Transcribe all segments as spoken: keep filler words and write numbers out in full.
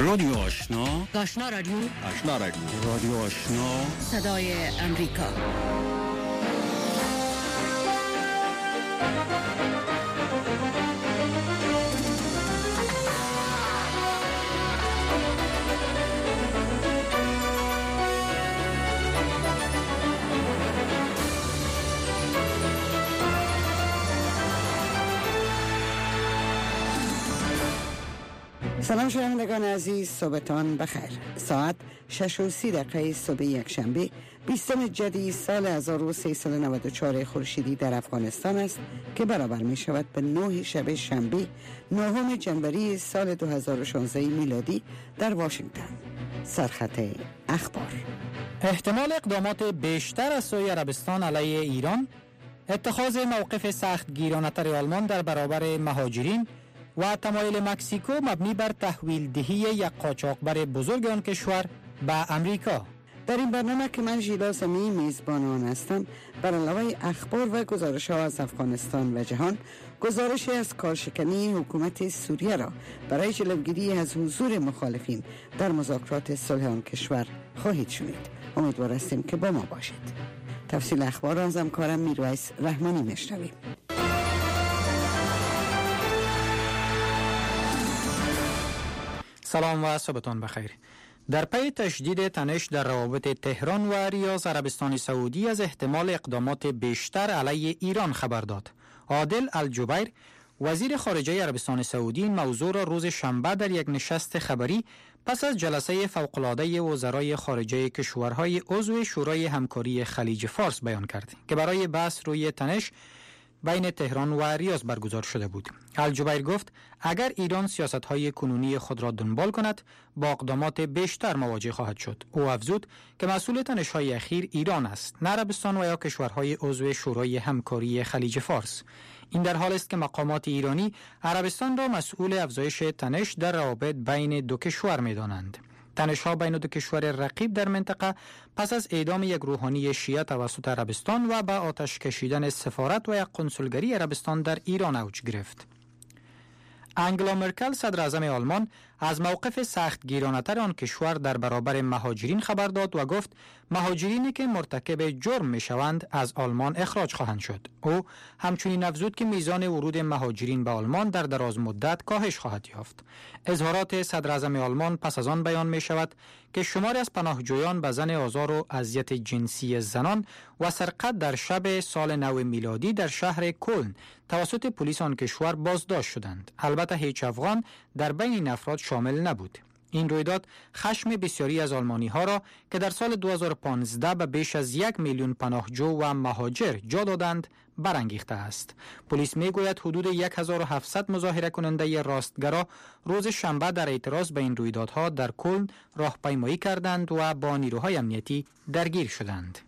رادیو آشنا، آشنا رادیو آشنا رادیو رادیو آشنا، صدای امریکا. سلام شنوندگان عزیز، صبحتان بخیر. ساعت شش و سی دقیقه صبح یک شنبه بیستم جدی سال هزار و سیصد و نود و چهار خورشیدی در افغانستان است که برابر می شود به نه شب شنبه نهم جنوری سال دو هزار و شانزده میلادی در واشنگتن. سرخط اخبار: احتمال اقدامات بیشتر از سوی عربستان علیه ایران، اتخاذ موقف سخت گیرانه‌تر آلمان در برابر مهاجرین و تمایل مکزیکو مبنی بر تحویل دهی یک قاچاقبر بزرگ آن کشور به امریکا. در این برنامه که من ژیلا سمی میزبان آن هستم، بر علاوه اخبار و گزارش ها از افغانستان و جهان، گزارشی از کارشکنی حکومت سوریه را برای جلوگیری از حضور مخالفین در مذاکرات صلح آن کشور خواهید شنید. امیدوار هستیم که با ما باشید. تفصیل اخبار را از همکارم میرویس رحمانی میشنویم. سلام و صبحتان بخیر. در پی تشدید تنش در روابط تهران و ریاض، عربستان سعودی از احتمال اقدامات بیشتر علیه ایران خبر داد. عادل الجبیر، وزیر خارجه عربستان سعودی، این موضوع را روز شنبه در یک نشست خبری پس از جلسه فوق‌العاده وزرای خارجه کشورهای عضو شورای همکاری خلیج فارس بیان کرد که برای بحث روی تنش بین تهران و ریاض برگزار شده بود. الجبیر گفت اگر ایران سیاست‌های کنونی خود را دنبال کند با اقدامات بیشتر مواجه خواهد شد. او افزود که مسئول تنش‌های اخیر ایران است، نه عربستان و یا کشورهای عضو شورای همکاری خلیج فارس. این در حال است که مقامات ایرانی عربستان را مسئول افزایش تنش در روابط بین دو کشور می‌دانند. تنش‌ها بین دو کشور رقیب در منطقه پس از اعدام یک روحانی شیعه توسط عربستان و به آتش کشیدن سفارت و یک قنسولگری عربستان در ایران اوج گرفت. انگلا مرکل، صدر اعظم آلمان، از موقف سخت گیرانه‌تر آن کشور در برابر مهاجرین خبر داد و گفت مهاجرینی که مرتکب جرم میشوند از آلمان اخراج خواهند شد. او همچنین افزود که میزان ورود مهاجرین به آلمان در دراز مدت کاهش خواهد یافت. اظهارات صدر اعظم آلمان پس از آن بیان می شود که شماری از پناهجویان به زن آزار و اذیت جنسی زنان و سرقت در شب سال نو میلادی در شهر کلن توسط پلیس آن کشور بازداشت شدند. البته هیچ افغان در بین این افراد شامل نبود. این رویداد خشم بسیاری از آلمانی ها را که در سال دو هزار و پانزده به بیش از یک میلیون پناهجو و مهاجر جا دادند برانگیخته است. پلیس می گوید حدود هزار و هفتصد مظاهره کننده راستگرا روز شنبه در اعتراض به این رویدادها در کلن راهپیمایی کردند و با نیروهای امنیتی درگیر شدند.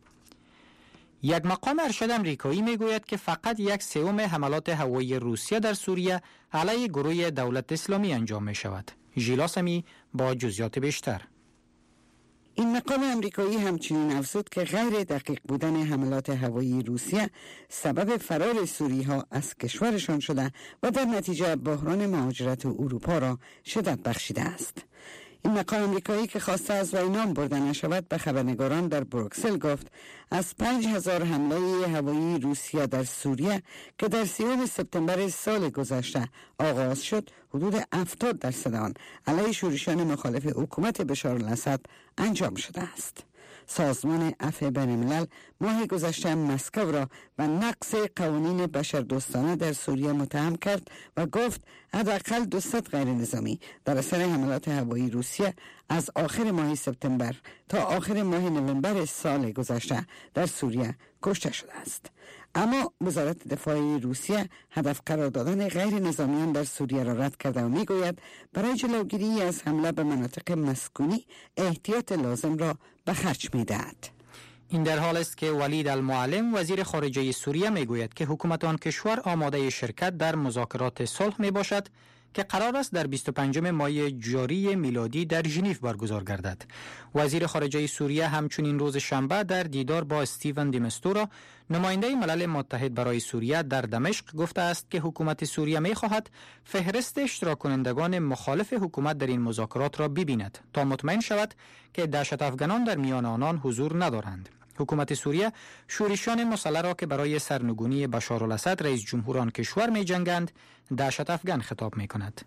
یک مقام ارشد امریکایی می گوید که فقط یک سوم حملات هوایی روسیه در سوریه علیه گروه دولت اسلامی انجام می شود. ژیلا سمی با جزئیات بیشتر. این مقام امریکایی همچنین افزود که غیر دقیق بودن حملات هوایی روسیه سبب فرار سوری ها از کشورشان شده و در نتیجه بحران مهاجرت اروپا را شدت بخشیده است. این مقام امریکایی که خواسته از وی نام برده نشود به خبرنگاران در بروکسل گفت از پنج هزار حمله هوایی روسیه در سوریه که در سیوم سپتامبر سال گذشته آغاز شد، حدود هفتاد درصد آن علیه شورشیان مخالف حکومت بشار الاسد انجام شده است. سازمان عفو بین‌الملل ماه گذشته مسکو را به نقض قوانین بشردوستانه در سوریه متهم کرد و گفت حداقل دویست غیر نظامی در اثر حملات هوایی روسیه از آخر ماه سپتامبر تا آخر ماه نوامبر سال گذشته در سوریه کشته شده است. اما وزارت دفاع روسیه هدف قرار دادن غیر نظامیان در سوریه را رد کرده و میگوید برای جلوگیری از حمله به مناطق مسکونی احتیاط لازم را به خرج می‌دهد. این در حال است که ولید المعلم، وزیر خارجه سوریه، میگوید که حکومت آن کشور آماده شرکت در مذاکرات صلح می باشد که قرار است در بیست و پنجم مای جاری میلادی در ژنو برگزار گردد. وزیر خارجه سوریه همچنین روز شنبه در دیدار با استیون دیمستورا نماینده ملل متحد برای سوریه در دمشق گفته است که حکومت سوریه می خواهد فهرست اشتراک کنندگان مخالف حکومت در این مذاکرات را ببیند تا مطمئن شود که دهشت افغانان در میان آنان حضور ندارند. حکومت سوریه شورشیان مسلح را که برای سرنگونی بشارالاسد رئیس جمهور آن کشور می جنگند دهشت افغان خطاب می کند.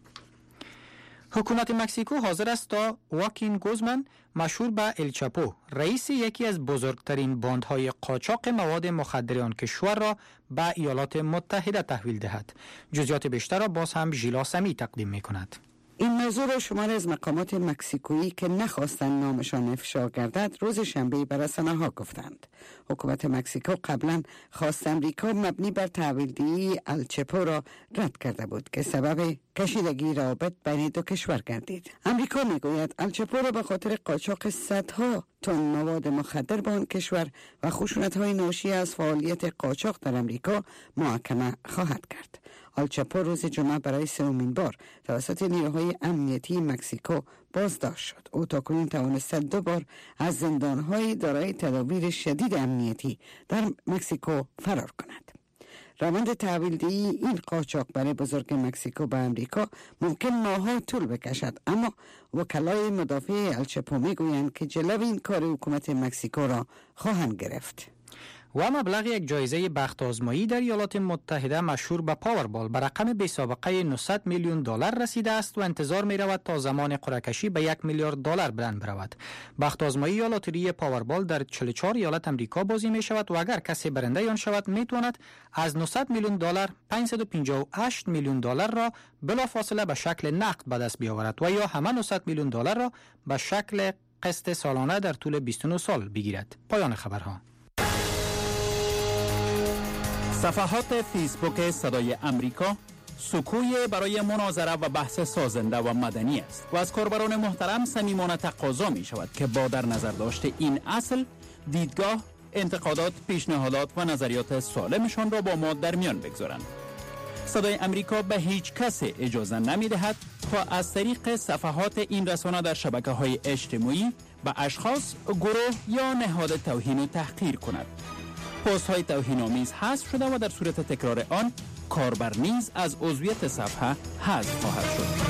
حکومت مکزیکو حاضر است تا واکین گوزمن مشهور به الچاپو رئیس یکی از بزرگترین باندهای قاچاق مواد مخدر آن کشور را به ایالات متحده تحویل دهد. جزئیات بیشتر را باز هم ژیلا سمی تقدیم می کند. این موضوع را شماری از مقامات مکزیکویی که نخواستند نامشان افشا گردد روز شنبه به رسانه‌ها گفتند. حکومت مکزیکو قبلا خواست امریکا مبنی بر تحویلدهی الچاپو را رد کرده بود که سبب کشیدگی روابط بین دو کشور گردید. امریکا میگوید الچاپو را به خاطر قاچاق صدها تن مواد مخدر به آن کشور و خشونت‌های ناشی از فعالیت قاچاق در امریکا محاکمه خواهد کرد. الچاپو روز جمعه برای سومین بار توسط نیروهای امنیتی مکزیکو بازداشت شد. او تاکنون توانست دو بار از زندان‌های دارای تدابیر شدید امنیتی در مکزیکو فرار کند. روند تحویلدهی این قاچاق برای بزرگ مکزیکو به امریکا ممکن ماه‌ها طول بکشد، اما وکلای مدافع الچاپو میگویند که جلو این کار حکومت مکزیکو را خواهند گرفت. و مبلغ یک جایزه بخت آزمایی در ایالات متحده مشهور به پاوربال به رقم بی سابقه نهصد میلیون دلار رسیده است و انتظار می رود تا زمان قرعه کشی به یک میلیارد دلار بلند برود. بخت آزمایی یا لاتری پاوربال در چهل و چهار ایالت امریکا بازی می شود و اگر کسی برنده آن شود می تواند از نهصد میلیون دلار پانصد و پنجاه و هشت میلیون دلار را بلافاصله به شکل نقد به دست بیاورد و یا همه نهصد میلیون دلار را به شکل قسط سالانه در طول بیست و نه سال بگیرد. پایان خبرها. صفحات فیسبوک صدای امریکا سکوی برای مناظره و بحث سازنده و مدنی است و از کاربران محترم صمیمانه تقاضا می شود که با در نظر داشت این اصل دیدگاه، انتقادات، پیشنهادات و نظریات سالمشان را با ما در میان بگذارند. صدای امریکا به هیچ کس اجازه نمی دهد تا از طریق صفحات این رسانه در شبکه‌های اجتماعی به اشخاص، گروه یا نهاد توهین و تحقیر کند. پست های توهین‌آمیز حذف شده و در صورت تکرار آن کاربر نیز از عضویت صفحه حذف خواهد شد.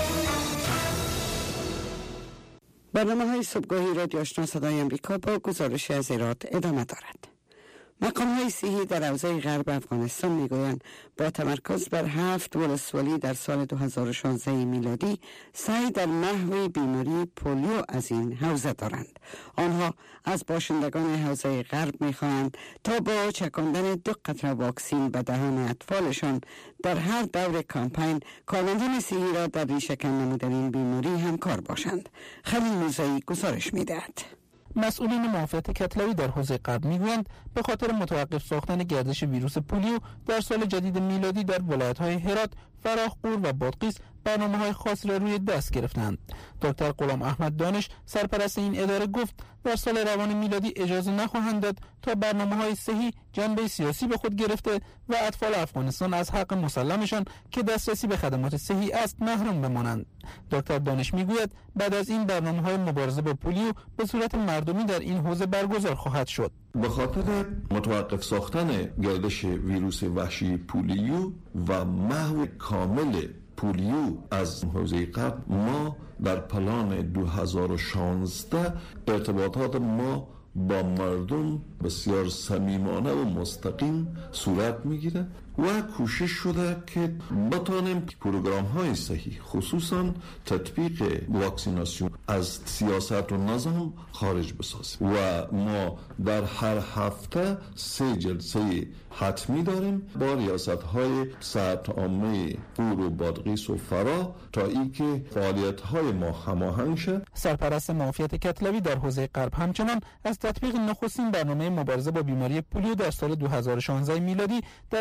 برنامه های صبحگاهی رادیو آشنا صدای امریکا با گزارش از ایراد ادامه دارد. مقام های صحی در حوزه غرب افغانستان میگویند با تمرکز بر هفت ولسوالی در سال دو هزار و شانزده میلادی سعی در محو بیماری پولیو از این حوزه دارند. آنها از باشندگان حوزه غرب میخواهند تا با چکاندن دو قطره واکسین به دهان اطفالشان در هر دور کامپین کارمندان صحی را در ریشه‌کن نمودن این بیماری همکار باشند. خلیل موسوی گزارش میدهد. مسئولین معافیت کتلوی در حوزه غرب میگویند به خاطر متوقف ساختن گردش ویروس پولیو در سال جدید میلادی در ولایت‌های هرات، فراخ‌پور و بادغیس برنامه‌های خاصی را روی دست گرفتند. دکتر غلام احمد دانش سرپرست این اداره گفت در سال روان میلادی اجازه نخواهند داد تا برنامه‌های صحی جنبه سیاسی به خود گرفته و اطفال افغانستان از حق مسلمشان که دسترسی به خدمات صحی است محروم بمانند. دکتر دانش میگوید بعد از این برنامه‌های مبارزه با پولیو به صورت مردمی در این حوزه برگزار خواهد شد. به خاطر متوقف ساختن گردش ویروس وحشی پولیو و محو کامل پولیو از حوزه غرب ما در پلان دو هزار و شانزده ارتباطات ما با مردم بسیار صمیمانه و مستقیم صورت میگیره و کوشش شده که بتانیم پروگرام های صحیح خصوصا تطبیق واکسیناسیون از سیاست و نظام خارج بسازیم و ما در هر هفته سه جلسه حتمی داریم با ریاست های صحت عامه پور و بادغیس و فرا تا اینکه فعالیت های ما هماهنگ شد. سرپرست معافیت کتلوی در حوزه غرب همچنان از تطبیق نخستین برنامه مبارزه با بیماری پولیو در سال دو هزار و شانزده میلادی در ولسوالی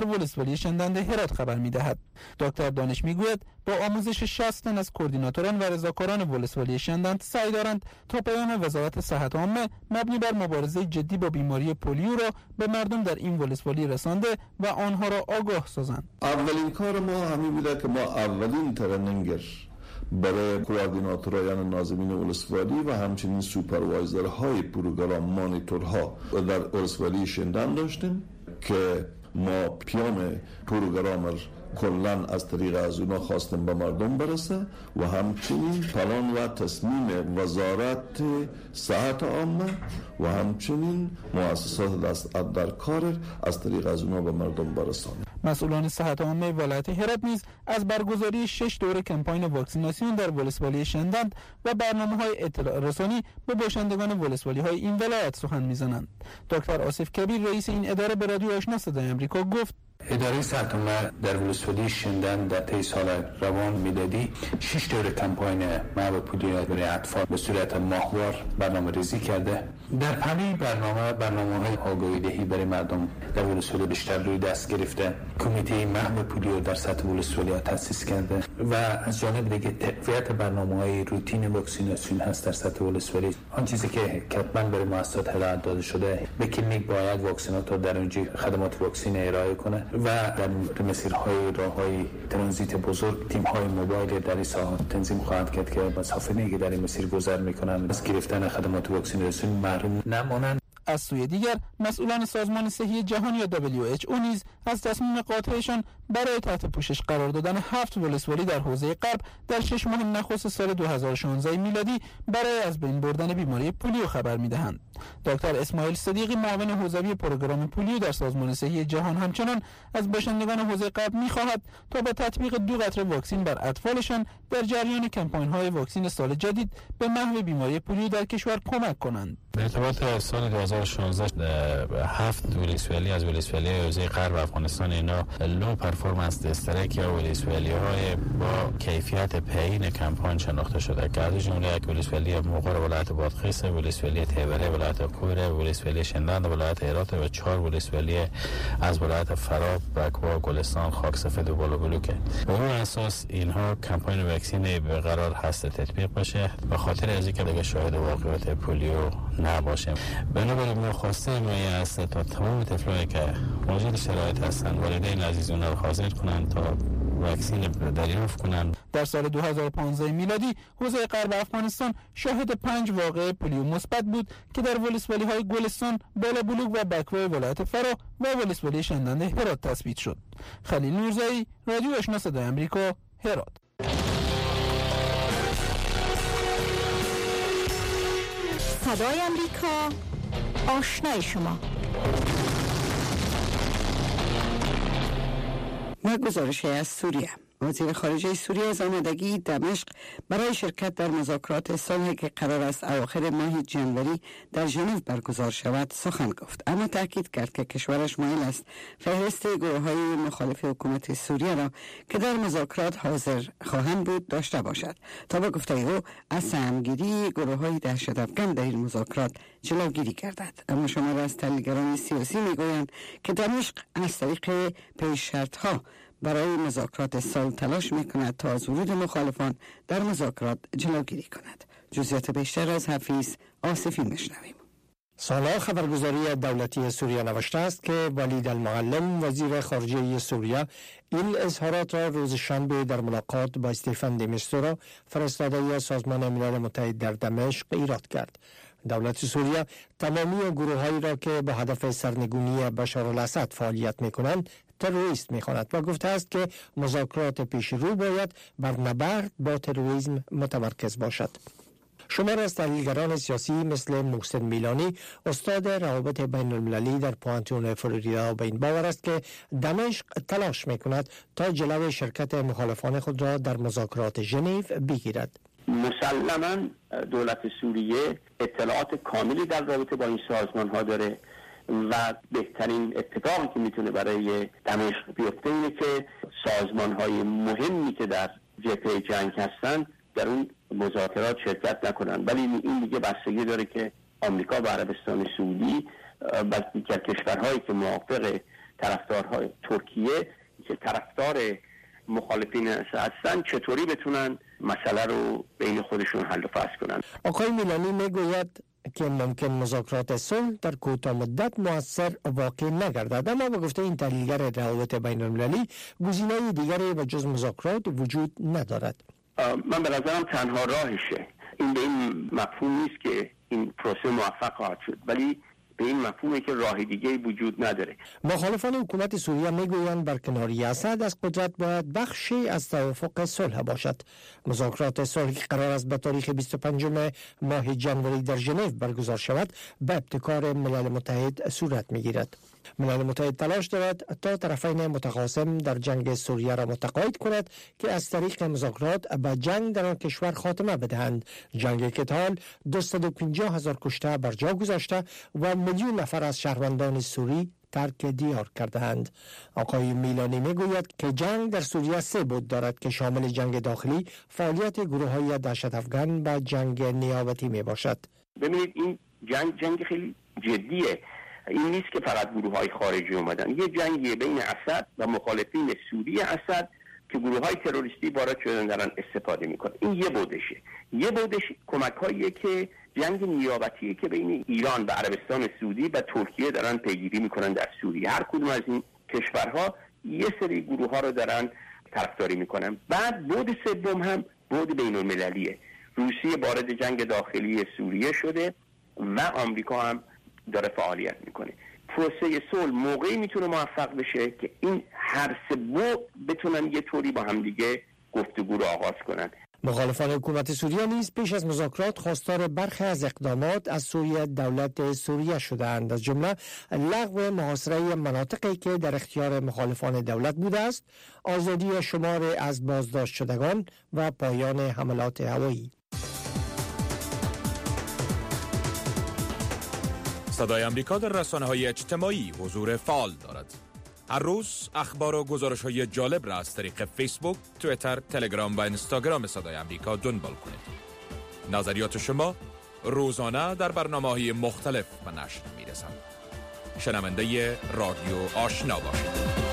ولسوالی شندند هرات خبر می‌دهد. دکتر دانش می‌گوید با آموزش شصت تن از کوردیناتوران و رضاکاران ولسوالی شندند سعی دارند تا پیام وزارت صحت عامه مبنی بر مبارزه جدی با بیماری پولیو را به مردم در این ولسوالی رسانده و آنها را آگاه سازند. اولین کار ما همین بوده که ما اولین ترنینگر برای کوردیناتوران ناظمین ولسوالی و همچنین سوپروایزرهای پروگرام مانیتورها در ولسوالی شندن داشتیم که ما پیام پروگرامر کلن از طریق از اونا خواستیم به مردم برسه و همچنین پلان و تصمیم وزارت صحت عامه و همچنین مؤسسات دست در کار از طریق از اونا به مردم برسانیم. مسئولان صحت عامه ولایت هرات نیز از برگزاری شش دوره کمپاین واکسیناسیون در ولسوالی شندند و برنامه‌های اطلاع رسانی به باشندگان ولسوالی‌های این ولایت سخن می‌زنند. دکتر آصف کبیر رئیس این اداره به رادیو آشنا صدای آمریکا گفت اداره صحت عامه در ولسوالی شندن در طی سال روان میلادی شش دوره کمپاین محو پولیو برای اطفال به صورت ماهوار برنامه‌ریزی کرده. در پلی برنامه برنامه‌های آگاهی دهی برای مردم در ولسوالی بیشتر روی دست گرفته. کمیته محو پولیو در سطح ولسوالی تأسیس کرده و از جانب دیگه تقویت برنامه‌های روتین واکسیناسیون هست در سطح ولسوالی. آن چیزی که کتباً برای مؤسسات هدایت داده شده به کلینیک باید واکسینات رو در اونجا خدمات واکسین ارائه کنه و در مسیرهای راههای ترانزیت بزرگ تیم‌های موبایل در این ساحات تنظیم خواهد کرد که مسافرینی که در این مسیر گذر می‌کنند از گرفتن خدمات واکسیناسیون محروم نمانند. از سوی دیگر مسئولان سازمان صحی جهانی یا دبلیو اچ او نیز از تصمیم قاطعشان برای تحت پوشش قرار دادن هفت ولسوالی در حوزه غرب در شش ماه نخست سال دو هزار و شانزده میلادی برای از بین بردن بیماری پولیو خبر می‌دهند. دکتر اسماعیل صدیقی معاون حوزوی پروگرام پولیو در سازمان صحی جهان همچنان از باشندگان حوزه غرب می‌خواهد تا با تطبیق دو قطره واکسن بر اطفالشان در جریان کمپاین‌های واکسن سال جدید به محو بیماری پولیو در کشور کمک کنند. در ارتباط سال دو هزار و شانزده هفت ولسوالی از ولسوالی حوزه غرب افغانستان اینا لو پرفورمنس دسترک یا ولسوالی های با کیفیت پایین کمپاین شناخته شده که از جمله یک ولسوالی مغر ولایت بادغیس، ولسوالی تیوره ولایت کویر، ولسوالی شندند ولایت هرات و چهار ولسوالی از ولایت فراب، بکوا، گلستان، خاک سفید و بالابلوکه. به اون اساس اینها کمپاین واکسن به قرار هست تطبیق بشه به خاطر از اینکه دیگه شاهد واقعیت پولیو نباشیم. بنابراین ما خواسته ما است تا تمام طفلایی که موجود شرایط هستند والدین عزیز اونها رو حاضر کنند تا واکسن دریافت کنند. در سال دو هزار و پانزده میلادی حوزه غرب افغانستان شاهد پنج واقعه پولیو مثبت بود که در ولسوالی های گلستان، بالابلوک و بکوای ولایت فرا و ولسوالی شندند هرات تثبیت شد. خلیل نورزایی، رادیو آشنا صدای آمریکا، هرات. صدای آمریکا، آشنای شما. و گزارش از سوریه. وزیر خارجه سوریه از آمادگی دمشق برای شرکت در مذاکرات صلح که قرار است اواخر ماه جنوری در ژنو برگزار شود سخن گفت، اما تاکید کرد که کشورش مایل است فهرست گروه‌های مخالف حکومت سوریه را که در مذاکرات حاضر خواهند بود داشته باشد تا به گفته او از سهمگیری گروه‌های دهشت‌افکن در این مذاکرات جلوگیری گردد. اما شمار از تحلیلگران سیاسی میگویند که دمشق از طریق پیش شرط‌ها برای مذاکرات صلح تلاش میکند تا از ورود مخالفان در مذاکرات جلوگیری کند. جزئیات بیشتر از حفیظ آصفی میشنویم. سالها خبرگزاری دولتی سوریه نوشته است که ولید المعلم وزیر خارجه سوریه این اظهارات را روز شنبه در ملاقات با استیفن دی میستورا فرستاده سازمان ملل متحد در دمشق ایراد کرد. دولت سوریه تمامی گروه‌هایی را که به هدف سرنگونی بشار الاسد فعالیت می‌کنند تروریست می‌خواند و گفته است که مذاکرات پیش رو باید بر نبرد با تروریسم متمرکز باشد. شمار از تحلیلگران سیاسی مثل محسن میلانی استاد روابط بین المللی در پوانتون فلوریدا به این باور است که دمشق تلاش می‌کند تا جلوی شرکت مخالفان خود را در مذاکرات ژنو بگیرد. مسلماً دولت سوریه اطلاعات کاملی در رابطه با این سازمان ها داره و بهترین اتفاقی که میتونه برای دمشق بیفته اینه که سازمان های مهمی که در جبهه جنگ هستن در اون مذاکرات شرکت نکنن، ولی این دیگه بستگی داره که آمریکا و عربستان سعودی و دیگر کشورهایی که موافق طرفدارهای ترکیه که طرفدار مخالفین هستن چطوری بتونن مسئله رو بین خودشون حل و فصل کنن. آقای میلانی میگوید که ممکن مذاکرات صلح در کوتاه مدت مؤثر واقع نگردد، اما به گفته این تحلیلگر روابط بین المللی گزینه‌های دیگری به جز مذاکرات وجود ندارد. من به نظرم تنها راهشه. این به این مفهوم نیست که این پروسه موفق خواهد شد، ولی به این مفهومه که راه دیگه وجود نداره. مخالفان حکومت سوریه میگویند برکناری اسد از قدرت باید بخشی از توافق صلح باشد. مذاکرات صلحی که قرار است به تاریخ بیست و پنجم ماه ژانویه در ژنو برگزار شود به ابتکار ملل متحد صورت میگیرد. ملل متحد تلاش دارد تا طرفین متخاصم در جنگ سوریه را متقاعد کند که از طریق مذاکرات به جنگ در آن کشور خاتمه بدهند، جنگی که تا حال دویست و پنجاه هزار کشته بر جا گذاشته و میلیون نفر از شهروندان سوری ترک دیار کرده‌اند. آقای میلانی میگوید که جنگ در سوریه سه بود دارد که شامل جنگ داخلی، فعالیت گروه‌های دهشت افکن و جنگ نیابتی می باشد. ببینید این جنگ جنگ خیلی جدیه. این نیست که فقط گروه‌های خارجی اومدن. یه جنگی بین اسد و مخالفین سوری اسد که گروه‌های تروریستی وارد شدن دارن استفاده میکنن. این یه بودشه. یه بودش کمک‌هاییه که جنگ نیابتی که بین ایران و عربستان سعودی و ترکیه دارن پیگیری میکنن در سوریه. هر کدوم از این کشورها یه سری گروه‌ها رو دارن طرفداری میکنن. بعد بود سوم هم بود بین المللیه. روسیه وارد جنگ داخلی سوریه شده و آمریکا هم داره فعالیت میکنه. پروسه صلح موقعی میتونه موفق بشه که این هر سه بود بتونن یه طوری با هم دیگه گفتگو رو آغاز کنن. مخالفان حکومت سوریه نیز پیش از مذاکرات خواستار برخی از اقدامات از سوی دولت سوریه شده‌اند، از جمله لغو محاصره مناطقی که در اختیار مخالفان دولت بوده است، آزادی شمار از بازداشت شدگان و پایان حملات هوایی. صدای امریکا در رسانه‌های اجتماعی حضور فعال دارد. هر روز اخبار و گزارش‌های جالب را از طریق فیسبوک، توییتر، تلگرام و اینستاگرام صدای امریکا دنبال کنید. نظریات شما روزانه در برنامه‌های مختلف به نشر می‌رسند. شنونده رادیو آشنا باشید.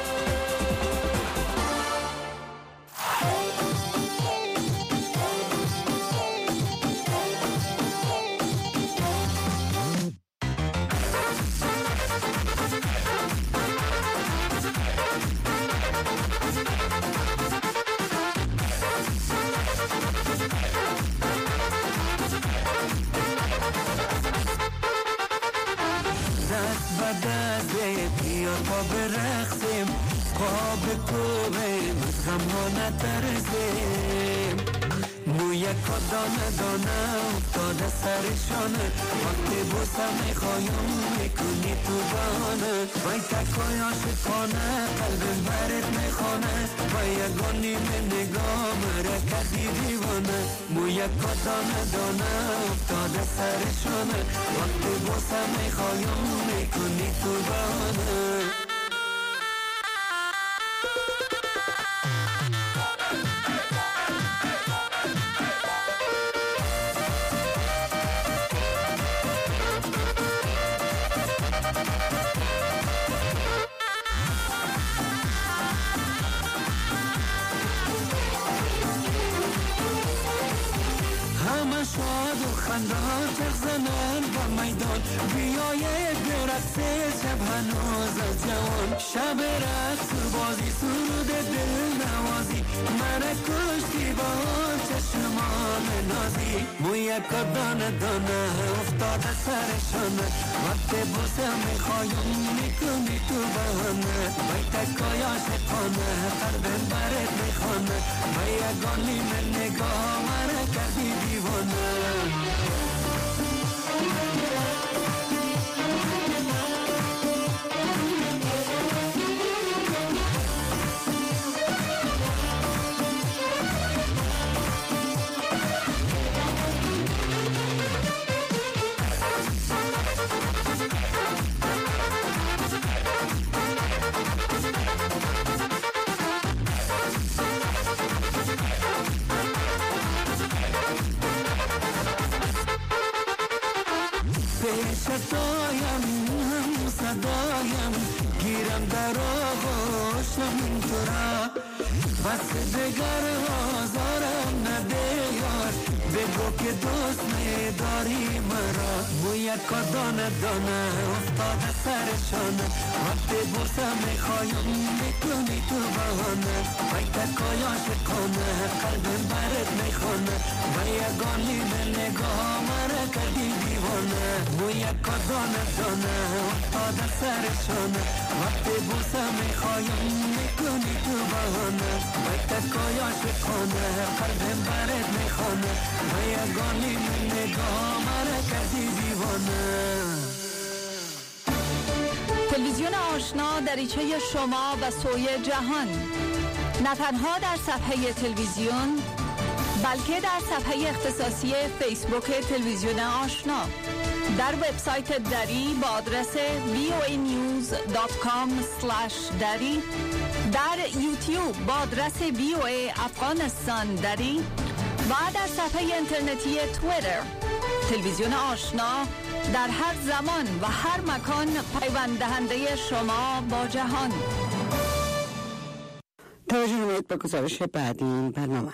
دانه دانه افتاده سرشانه وقتی بوسم میخوایم میکنی تو بانه وای تکای عاشقانه قلبم برت میخوانه وای یگانی من نگاه مرا کردی دیوانه موی کا دانه دانه افتاده سرشانه وقتی بوسم میخوایم میکنی تو بانه خندان چرزنن با میدان بیایه برقصه شب هنوز از جوان شب رقص بازی سرود دل نوازی من کشتی با چشمان نازی موی که دانه دانه افتاده سرشانه وقتی بوسه میخوایم میکنی تو بهانه وای تکای عاشقانه قلبم برت میخوانه وای یگانی من نگاه من کردی دیوانه صدایم صدایم گیرم در بس دگر آزارم نده یار بگو که دوست نداری مرا بوی کدانه دانه افتاده سرشانه وقتی بوسم میخوایم میکنی تو بهانه بایت کایاش کنه قلبم برد میخونه و یگانی من نگاه مرا کردی دیوانه بوی کدانه دانه افتاده سرشانه وقتی بوسم میخوایم میکنی تو بهانه بایت کایاش کنه قلبم برد میخونه و یگانی من نگاه مرا کردی دیوانه. تلویزیون آشنا دریچه شما و سوی جهان، نه تنها در صفحه تلویزیون بلکه در صفحه اختصاصی فیسبوک تلویزیون آشنا، در وبسایت دری با آدرس وی او ای نیوز دات کام اسلش دری، در یوتیوب با آدرس وی او ای افغانستان دری و در صفحه اینترنتی توییتر. تلویزیون آشنا در هر زمان و هر مکان پیوند دهنده شما با جهان. توجه نمایید به گزارش بعدی این برنامه.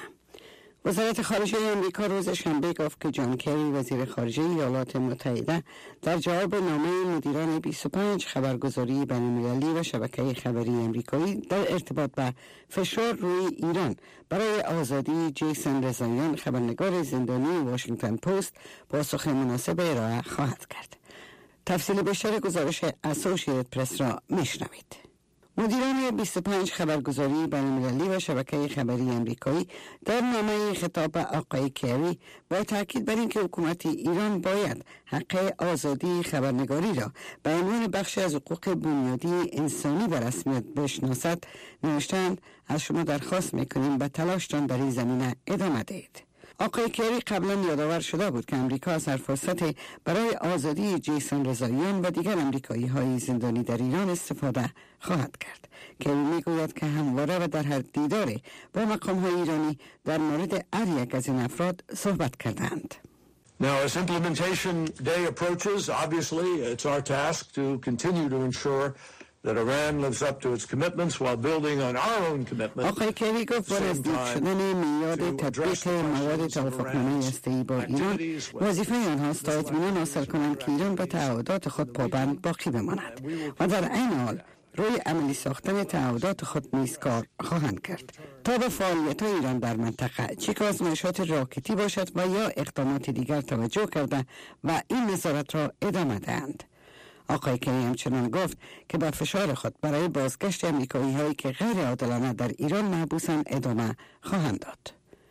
وزارت خارجه امریکا روز شنبه گفت که جان کری وزیر خارجه ایالات متحده در جواب نامه مدیران بیست و پنج خبرگزاری بین‌المللی و شبکه خبری امریکایی در ارتباط با فشار روی ایران برای آزادی جیسن رضاییان خبرنگار زندانی واشنگتن پست پاسخ مناسب ارائه خواهد کرد. تفصیل بیشتر گزارش اسوسییتد پرس را میشنوید. مدیران بیست و پنج خبرگزاری بین‌المللی و شبکه خبری امریکایی در نامه خطاب به آقای کری با تاکید بر اینکه حکومت ایران باید حق آزادی خبرنگاری را به عنوان بخشی از حقوق بنیادی انسانی به رسمیت بشناسد نوشتند از شما درخواست میکنیم به تلاشتان در این زمینه ادامه دهید. آقای کری قبلا یادآور شده بود که امریکا از هر فرصت برای آزادی جیسن رضاییان و دیگر امریکایی های زندانی در ایران استفاده خواهد کرد. کری میگوید که همواره و در هر دیداری با مقام های ایرانی در مورد هر یک از این افراد صحبت کردند. Now, as implementation day approaches, obviously it's our task to continue to ensure that Iran lives up to its commitments while building on our own commitment. آقای کری گفت با نزدیک شدن میعاد تطبیق مواد توافقنامه هسته‌ای با ایران وظیفه آنهاست تا اطمینان حاصل کنند که ایران به تعهدات خود پابند باقی بماند و در عین حال روی عملی ساختن تعهدات خود نیز کار خواهند کرد تا به فعالیت ایران در منطقه چه که آزمایشات راکتی باشد و یا اقدامات دیگر توجه کرده و این نظارت را ادامه دهند. آقای کری همچنان گفت که با فشار خود برای بازگشت امریکایی هایی که غیر عادلانه در ایران محبوسند ادامه خواهند داد.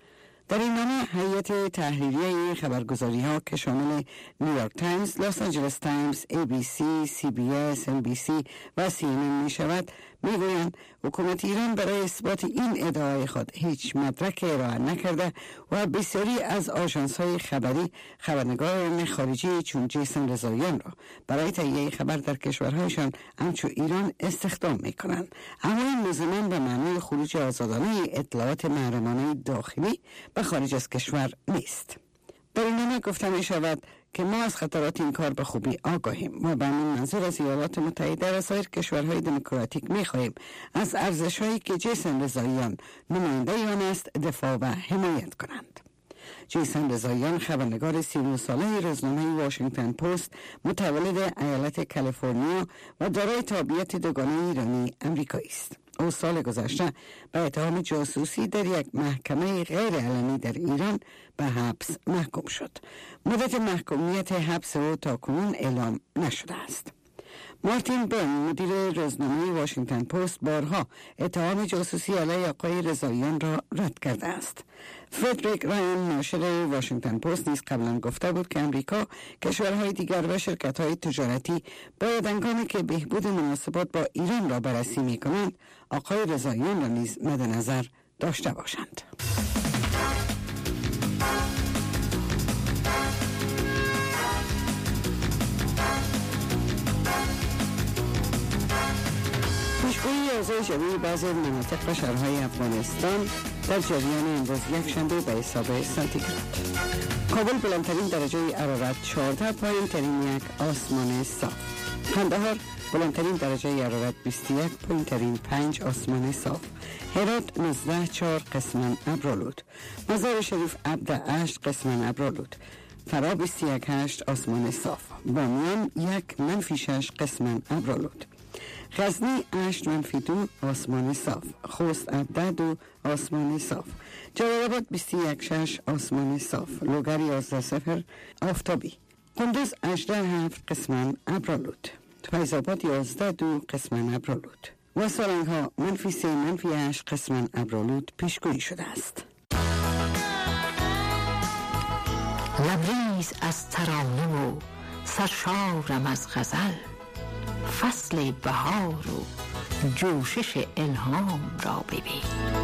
در این نامه هیئت تحریریه خبرگزاری ها که شامل نیویورک تایمز، لس آنجلس تایمز، ای بی سی، سی بی اس، ام بی سی و سی ان ان می شود میگویند حکومت ایران برای اثبات این ادعای خود هیچ مدرک ارائه نکرده و بسیاری از آژانس های خبری خبرنگاران خارجی چون جیسن رضاییان را برای تهیه خبر در کشورهایشان همچون ایران استخدام میکنند، اما این لزوما به معنای خروج آزادانه اطلاعات محرمانه داخلی به خارج از کشور نیست. در این نامه گفته می شود که ما از خطرات این کار به خوبی آگاهیم و به همین منظور از ایالات متحده و سایر کشورهای دموکراتیک می خواهیم از ارزش‌هایی که جیسن رضاییان نماینده آن است دفاع و حمایت کنند. جیسن رضاییان خبرنگار سی و نه ساله روزنامه واشنگتن پست متولد ایالت کالیفرنیا و دارای تابعیت دوگانه ایرانی امریکایی است. او سال گذشته به اتهام جاسوسی در یک محکمه غیر علنی در ایران به حبس محکوم شد. مدت محکومیت حبس او تاکنون اعلام نشده است. مارتین برن مدیر روزنامه واشنگتن پست بارها اتهام جاسوسی علیه آقای رضاییان را رد کرده است. فردریک رایان ناشر واشنگتن پست نیز قبلا گفته بود که امریکا، کشورهای دیگر و شرکت‌های تجارتی باید هنگامی که بهبود مناسبات با ایران را بررسی می‌کنند آقای رضاییان را نیز مد نظر داشته باشند. پیشگویی اوضاع جوی بعضی مناطق و شهرهای افغانستان در جریان امروز یک شنبه به حساب سانتیگراد. کابل بلندترین درجه حرارت چهارده، پایین ترین یک آسمان صاف. قندهار بلندترین درجه حرارت بیست و یک، پایینترین پنج، آسمان صاف. هرات نوزده چهار قسماً ابرآلود. مزار شریف ابر هشت قسماً ابرآلود. فرا بیست و یک هشت آسمان صاف. بامیان یک منفی شش قسماً ابرآلود. غزنی هشت منفی دو آسمان صاف. خوست ابر دو آسمان صاف. جلال آباد بیست و یک شش آسمان صاف. لوگر یازده صفر آفتابی. قندوز هجده هفت قسماً ابرآلود. فیض آباد یازده دو قسماً ابرآلود. و سالنگ ها منفی سه منفی هشت قسماً ابرآلود پیشگویی شده است. لبریز از ترانه و سرشارم از غزل، فصل بهار و جوشش الهام را ببین.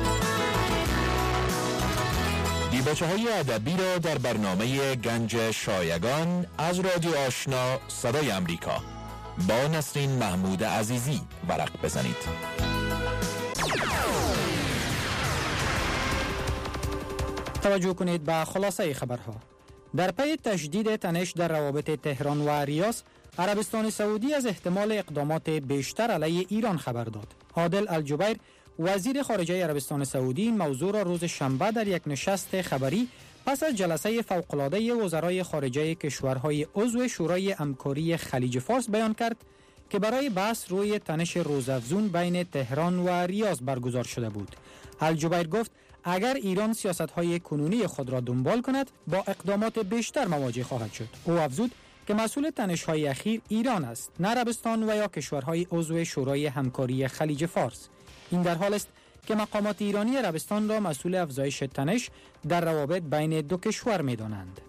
دیباچه های ادبی را در برنامه گنج شایگان از رادیو آشنا صدای امریکا با نسرین محمود عزیزی ورق بزنید. توجه کنید به خلاصه خبرها. در پی تشدید تنش در روابط تهران و ریاض، عربستان سعودی از احتمال اقدامات بیشتر علیه ایران خبر داد. عادل الجبیر وزیر خارجه عربستان سعودی این موضوع را روز شنبه در یک نشست خبری پس از جلسه فوق‌العاده وزرای خارجه کشورهای عضو شورای همکاری خلیج فارس بیان کرد که برای بحث روی تنش روزافزون بین تهران و ریاض برگزار شده بود. الجبیر گفت اگر ایران سیاست‌های کنونی خود را دنبال کند با اقدامات بیشتر مواجه خواهد شد. او افزود که مسئول تنش‌های اخیر ایران است، نه عربستان و یا کشورهای عضو شورای همکاری خلیج فارس. این در حال است که مقامات ایرانی عربستان را مسئول افزایش تنش در روابط بین دو کشور می‌دانند.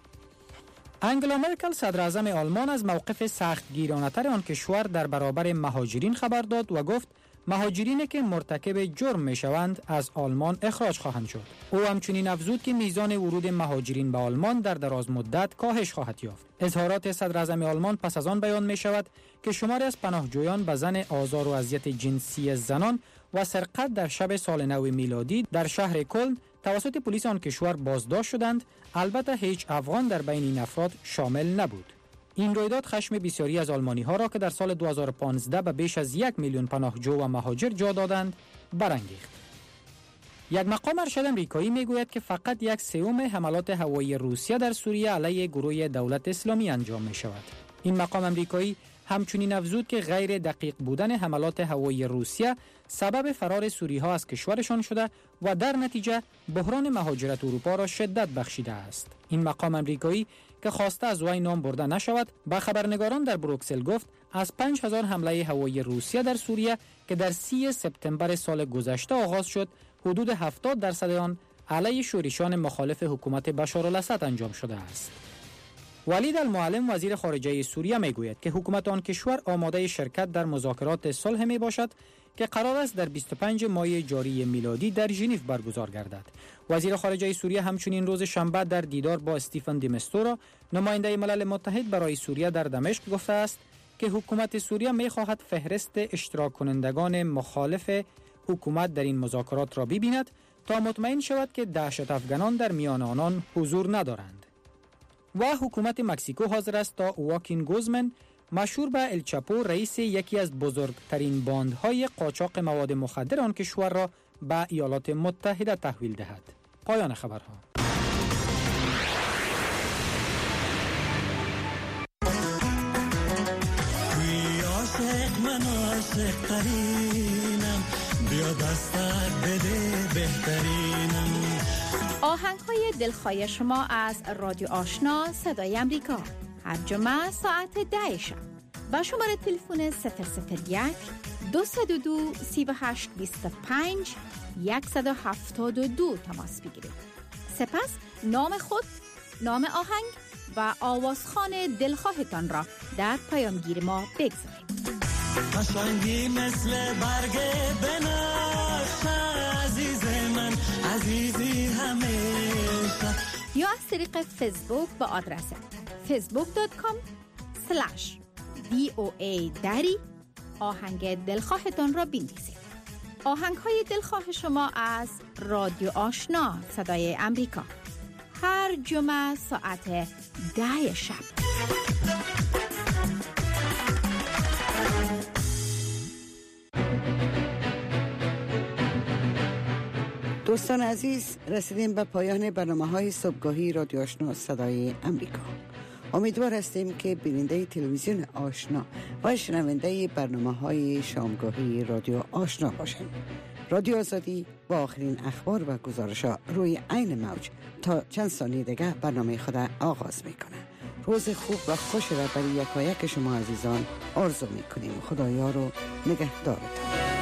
انگلا مرکل صدر اعظم آلمان از موقف سختگیرانه‌تر آن کشور در برابر مهاجرین خبر داد و گفت مهاجرینی که مرتکب جرم میشوند از آلمان اخراج خواهند شد. او همچنین افزود که میزان ورود مهاجرین به آلمان در دراز مدت کاهش خواهد یافت. اظهارات صدر اعظم آلمان پس از آن بیان می شود که شماری از پناهجویان به زن آزار و اذیت جنسی زنان و سرقت در شب سال نو میلادی در شهر کلن توسط پلیس آن کشور بازداشت شدند. البته هیچ افغان در بین این افراد شامل نبود. این رویداد خشم بسیاری از آلمانی ها را که در سال دو هزار و پانزده به بیش از یک میلیون پناهجو و مهاجر جا دادند برانگیخت. یک مقام ارشد امریکایی میگوید که فقط یک سوم حملات هوایی روسیه در سوریه علیه گروه دولت اسلامی انجام می شود. این مقام امریکایی همچنین افزود که غیر دقیق بودن حملات هوایی روسیه سبب فرار سوری ها از کشورشان شده و در نتیجه بحران مهاجرت اروپا را شدت بخشیده است. این مقام امریکایی که خواسته از وی نام برده نشود به خبرنگاران در بروکسل گفت از پنج هزار حمله هوایی روسیه در سوریه که در سی سپتامبر سال گذشته آغاز شد، حدود هفتاد درصد آن علیه شورشیان مخالف حکومت بشارالاسد انجام شده است. ولید المعلم وزیر خارجه سوریه میگوید که حکومت آن کشور آماده شرکت در مذاکرات صلح می باشد که قرار است در بیست و پنجم ماه جاری میلادی در ژنو برگزار گردد. وزیر خارجه سوریه همچنین روز شنبه در دیدار با استیفن دی مستورا نماینده ملل متحد برای سوریه در دمشق گفته است که حکومت سوریه می خواهد فهرست اشتراک کنندگان مخالف حکومت در این مذاکرات را ببیند تا مطمئن شود که دهشت افغانان در میان آنان حضور ندارند. و حکومت مکزیکو حاضر است تا واکین گوزمن مشهور به الچاپو رئیس یکی از بزرگترین باندهای قاچاق مواد مخدر آن کشور را به ایالات متحده تحویل دهد. پایان خبرها. آهنگ‌های دلخواه شما از رادیو آشنا صدای امریکا هر جمعه ساعت ده شب با شماره تلفن صفر صفر یک دو صفر دو سه هشت دو پنج صفر یک هفت دو تماس بگیرید. سپس نام خود، نام آهنگ و آوازخوان دلخواهتان را در پیامگیر ما بگذارید. قشنگی مثل برگ بنفش عزیز من، عزیزی همیشه. یا از طریق فیسبوک با آدرس فیسبوک دات کام سلش دی او ای دری آهنگ دلخواهتان را بنویسید. آهنگ های دلخواه شما از رادیو آشنا صدای امریکا هر جمعه ساعت ده شب. دوستان عزیز، رسیدیم به پایان برنامه‌های صبحگاهی رادیو آشنا صدای امریکا. امیدوار هستیم که بیننده تلویزیون آشنا و شنونده برنامه‌های شامگاهی رادیو آشنا باشیم. رادیو آزادی با آخرین اخبار و گزارش‌ها روی عین موج تا چند ثانیه دیگه برنامه خود آغاز میکنه. روز خوب و خوش را برای یکایک شما عزیزان آرزو میکنیم. خدایا رو نگهدارتان.